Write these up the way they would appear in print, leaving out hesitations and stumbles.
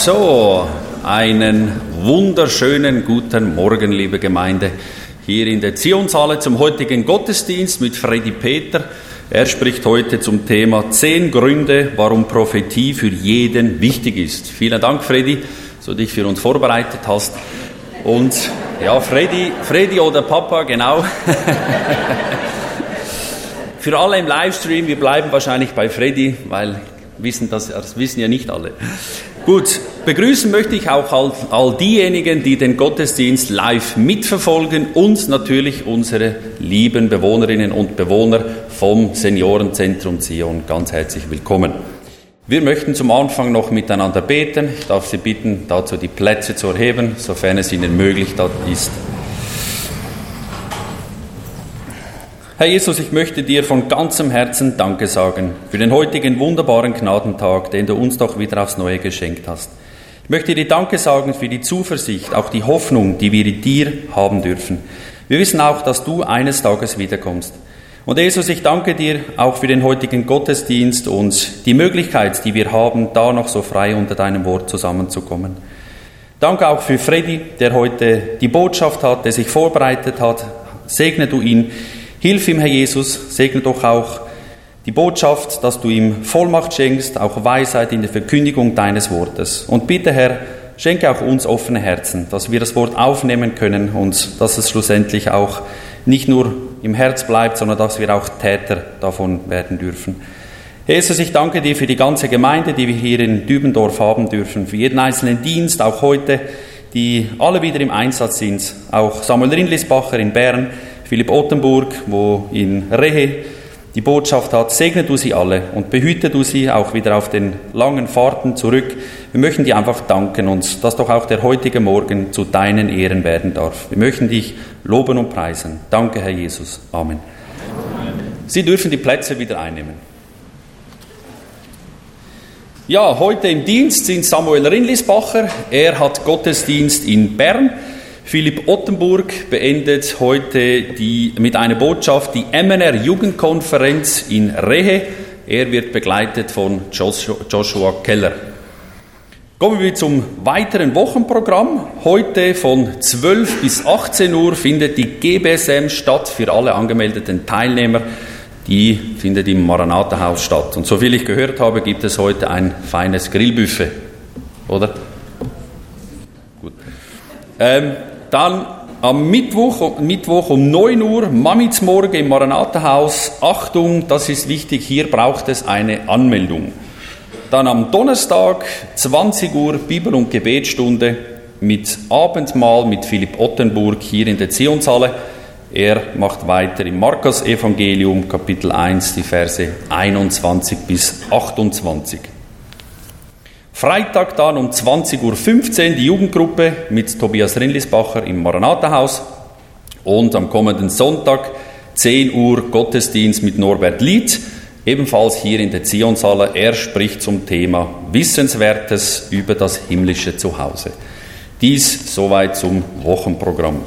So, einen wunderschönen guten Morgen, liebe Gemeinde, hier in der Zionshalle zum heutigen Gottesdienst mit Freddy Peter. Er spricht heute zum Thema 10 Gründe, warum Prophetie für jeden wichtig ist. Vielen Dank, Freddy, dass du dich für uns vorbereitet hast. Und ja, Freddy oder Papa, genau. Für alle im Livestream, wir bleiben wahrscheinlich bei Freddy, weil das wissen ja nicht alle. Gut, begrüßen möchte ich auch all diejenigen, die den Gottesdienst live mitverfolgen und natürlich unsere lieben Bewohnerinnen und Bewohner vom Seniorenzentrum Zion. Ganz herzlich willkommen. Wir möchten zum Anfang noch miteinander beten. Ich darf Sie bitten, dazu die Plätze zu erheben, sofern es Ihnen möglich ist. Herr Jesus, ich möchte dir von ganzem Herzen Danke sagen für den heutigen wunderbaren Gnadentag, den du uns doch wieder aufs Neue geschenkt hast. Ich möchte dir Danke sagen für die Zuversicht, auch die Hoffnung, die wir in dir haben dürfen. Wir wissen auch, dass du eines Tages wiederkommst. Und Jesus, ich danke dir auch für den heutigen Gottesdienst und die Möglichkeit, die wir haben, da noch so frei unter deinem Wort zusammenzukommen. Danke auch für Freddy, der heute die Botschaft hat, der sich vorbereitet hat. Segne du ihn. Hilf ihm, Herr Jesus, segne doch auch die Botschaft, dass du ihm Vollmacht schenkst, auch Weisheit in der Verkündigung deines Wortes. Und bitte, Herr, schenke auch uns offene Herzen, dass wir das Wort aufnehmen können und dass es schlussendlich auch nicht nur im Herz bleibt, sondern dass wir auch Täter davon werden dürfen. Herr Jesus, ich danke dir für die ganze Gemeinde, die wir hier in Dübendorf haben dürfen, für jeden einzelnen Dienst, auch heute, die alle wieder im Einsatz sind, auch Samuel Rindlisbacher in Bern, Philipp Ottenburg, wo in Rehe die Botschaft hat, segne du sie alle und behüte du sie auch wieder auf den langen Fahrten zurück. Wir möchten dir einfach danken und dass doch auch der heutige Morgen zu deinen Ehren werden darf. Wir möchten dich loben und preisen. Danke, Herr Jesus. Amen. Sie dürfen die Plätze wieder einnehmen. Ja, heute im Dienst sind Samuel Rindlisbacher. Er hat Gottesdienst in Bern. Philipp Ottenburg beendet heute mit einer Botschaft die MNR Jugendkonferenz in Rehe. Er wird begleitet von Joshua Keller. Kommen wir zum weiteren Wochenprogramm. Heute von 12 bis 18 Uhr findet die GBSM statt für alle angemeldeten Teilnehmer. Die findet im Maranatha-Haus statt. Und soviel ich gehört habe, gibt es heute ein feines Grillbuffet. Oder? Gut. Dann am Mittwoch um 9 Uhr, Mamitsmorgen im Maranatha-Haus. Achtung, das ist wichtig, hier braucht es eine Anmeldung. Dann am Donnerstag, 20 Uhr, Bibel- und Gebetsstunde mit Abendmahl mit Philipp Ottenburg hier in der Zionshalle. Er macht weiter im Markus-Evangelium, Kapitel 1, die Verse 21 bis 28. Freitag dann um 20.15 Uhr die Jugendgruppe mit Tobias Rindlisbacher im Maranatha-Haus. Und am kommenden Sonntag 10 Uhr Gottesdienst mit Norbert Lied, ebenfalls hier in der Zionshalle. Er spricht zum Thema Wissenswertes über das himmlische Zuhause. Dies soweit zum Wochenprogramm.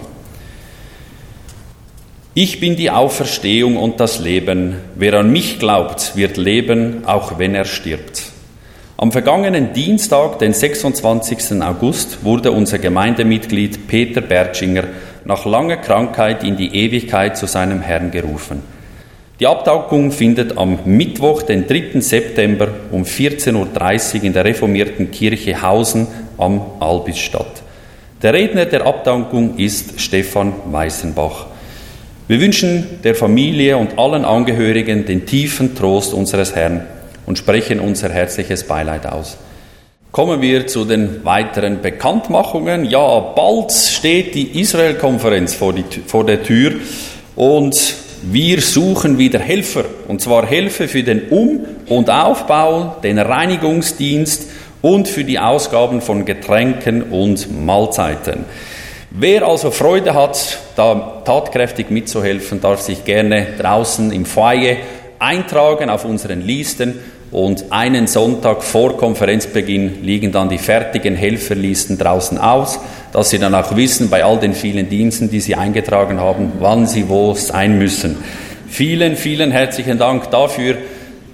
Ich bin die Auferstehung und das Leben. Wer an mich glaubt, wird leben, auch wenn er stirbt. Am vergangenen Dienstag, den 26. August, wurde unser Gemeindemitglied Peter Bertschinger nach langer Krankheit in die Ewigkeit zu seinem Herrn gerufen. Die Abdankung findet am Mittwoch, den 3. September um 14.30 Uhr in der reformierten Kirche Hausen am Albis statt. Der Redner der Abdankung ist Stefan Weißenbach. Wir wünschen der Familie und allen Angehörigen den tiefen Trost unseres Herrn und sprechen unser herzliches Beileid aus. Kommen wir zu den weiteren Bekanntmachungen. Ja, bald steht die Israel-Konferenz vor der Tür und wir suchen wieder Helfer. Und zwar Helfer für den Um- und Aufbau, den Reinigungsdienst und für die Ausgaben von Getränken und Mahlzeiten. Wer also Freude hat, da tatkräftig mitzuhelfen, darf sich gerne draußen im Foyer eintragen auf unseren Listen und einen Sonntag vor Konferenzbeginn liegen dann die fertigen Helferlisten draußen aus, dass Sie dann auch wissen, bei all den vielen Diensten, die Sie eingetragen haben, wann Sie wo sein müssen. Vielen, vielen herzlichen Dank dafür.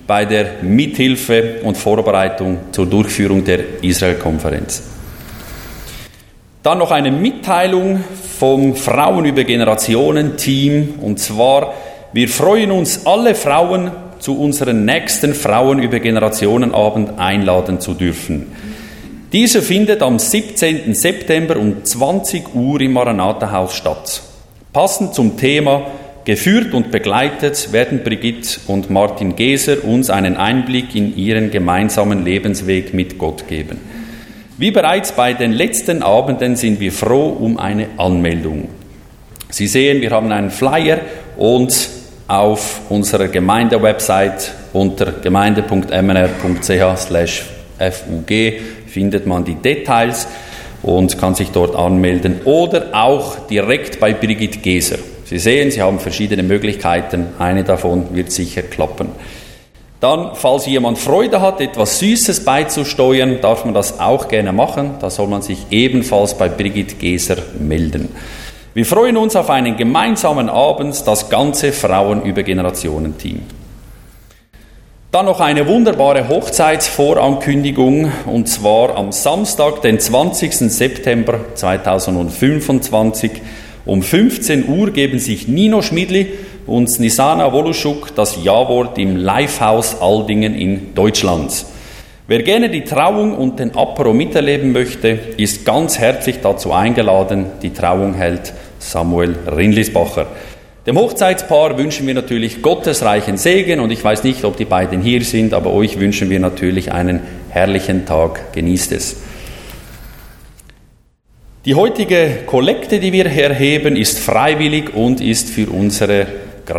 bei der Mithilfe und Vorbereitung zur Durchführung der Israel-Konferenz. Dann noch eine Mitteilung vom Frauen über Generationen-Team. Und zwar, wir freuen uns, alle Frauen zu unserem nächsten Frauen über Generationen-Abend einladen zu dürfen. Dieser findet am 17. September um 20 Uhr im Maranatha-Haus statt. Passend zum Thema geführt und begleitet werden Brigitte und Martin Geser uns einen Einblick in ihren gemeinsamen Lebensweg mit Gott geben. Wie bereits bei den letzten Abenden sind wir froh um eine Anmeldung. Sie sehen, wir haben einen Flyer und auf unserer Gemeindewebsite unter gemeinde.mnr.ch/fug findet man die Details und kann sich dort anmelden oder auch direkt bei Brigitte Geser. Sie sehen, Sie haben verschiedene Möglichkeiten, eine davon wird sicher klappen. Dann, falls jemand Freude hat, etwas Süßes beizusteuern, darf man das auch gerne machen. Da soll man sich ebenfalls bei Brigitte Geser melden. Wir freuen uns auf einen gemeinsamen Abend, das ganze Frauen über Generationen-Team. Dann noch eine wunderbare Hochzeitsvorankündigung, und zwar am Samstag, den 20. September 2025. Um 15 Uhr geben sich Nino Schmidli und Nisana Woluschuk das Ja-Wort im Livehaus Aldingen in Deutschland. Wer gerne die Trauung und den Apero miterleben möchte, ist ganz herzlich dazu eingeladen. Die Trauung hält Samuel Rindlisbacher. Dem Hochzeitspaar wünschen wir natürlich gottesreichen Segen, und ich weiß nicht, ob die beiden hier sind, aber euch wünschen wir natürlich einen herrlichen Tag. Genießt es. Die heutige Kollekte, die wir erheben, ist freiwillig und ist für unsere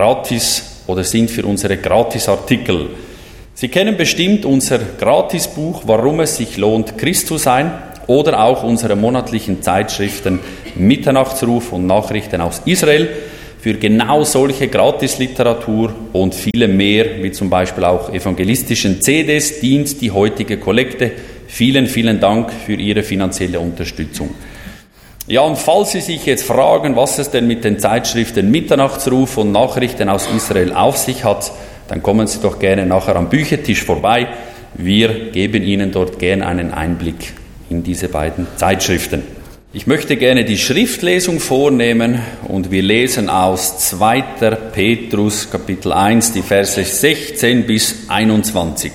sind für unsere Gratisartikel. Sie kennen bestimmt unser Gratisbuch, warum es sich lohnt, Christ zu sein, oder auch unsere monatlichen Zeitschriften Mitternachtsruf und Nachrichten aus Israel. Für genau solche Gratisliteratur und viele mehr, wie zum Beispiel auch evangelistischen CDs, dient die heutige Kollekte. Vielen, vielen Dank für Ihre finanzielle Unterstützung. Ja, und falls Sie sich jetzt fragen, was es denn mit den Zeitschriften Mitternachtsruf und Nachrichten aus Israel auf sich hat, dann kommen Sie doch gerne nachher am Büchertisch vorbei. Wir geben Ihnen dort gerne einen Einblick in diese beiden Zeitschriften. Ich möchte gerne die Schriftlesung vornehmen, und wir lesen aus 2. Petrus Kapitel 1, die Verse 16 bis 21.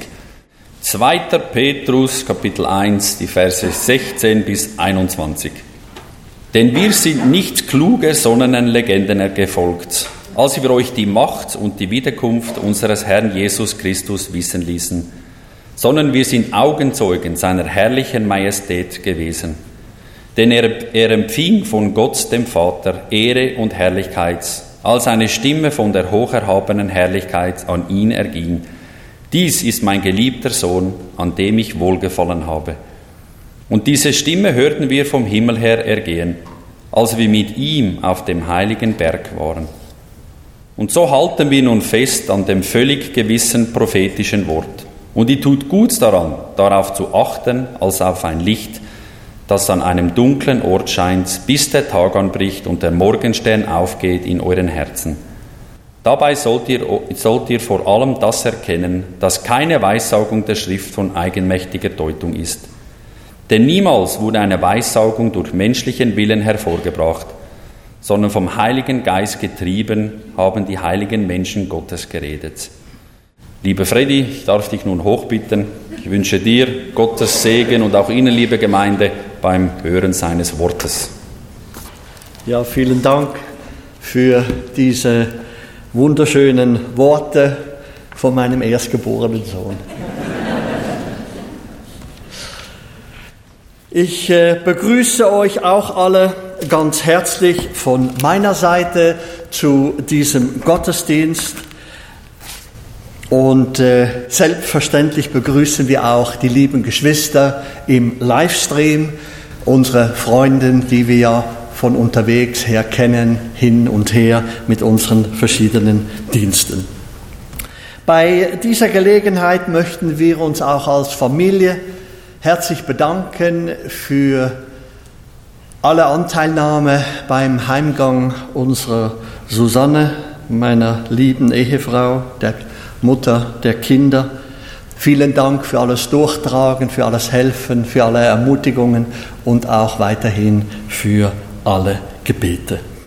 2. Petrus Kapitel 1, die Verse 16 bis 21. Denn wir sind nicht kluge, sondern Legenden gefolgt, als wir euch die Macht und die Wiederkunft unseres Herrn Jesus Christus wissen ließen, sondern wir sind Augenzeugen seiner herrlichen Majestät gewesen. Denn er empfing von Gott dem Vater Ehre und Herrlichkeit, als eine Stimme von der hocherhabenen Herrlichkeit an ihn erging. Dies ist mein geliebter Sohn, an dem ich wohlgefallen habe. Und diese Stimme hörten wir vom Himmel her ergehen, als wir mit ihm auf dem heiligen Berg waren. Und so halten wir nun fest an dem völlig gewissen prophetischen Wort. Und ihr tut gut daran, darauf zu achten, als auf ein Licht, das an einem dunklen Ort scheint, bis der Tag anbricht und der Morgenstern aufgeht in euren Herzen. Dabei sollt ihr vor allem das erkennen, dass keine Weissagung der Schrift von eigenmächtiger Deutung ist. Denn niemals wurde eine Weissaugung durch menschlichen Willen hervorgebracht, sondern vom Heiligen Geist getrieben haben die heiligen Menschen Gottes geredet. Lieber Freddy, ich darf dich nun hochbitten. Ich wünsche dir Gottes Segen und auch Ihnen, liebe Gemeinde, beim Hören seines Wortes. Ja, vielen Dank für diese wunderschönen Worte von meinem erstgeborenen Sohn. Ich begrüße euch auch alle ganz herzlich von meiner Seite zu diesem Gottesdienst. Und selbstverständlich begrüßen wir auch die lieben Geschwister im Livestream, unsere Freundinnen, die wir ja von unterwegs her kennen, hin und her mit unseren verschiedenen Diensten. Bei dieser Gelegenheit möchten wir uns auch als Familie herzlich bedanken für alle Anteilnahme beim Heimgang unserer Susanne, meiner lieben Ehefrau, der Mutter der Kinder. Vielen Dank für alles Durchtragen, für alles Helfen, für alle Ermutigungen und auch weiterhin für alle Gebete.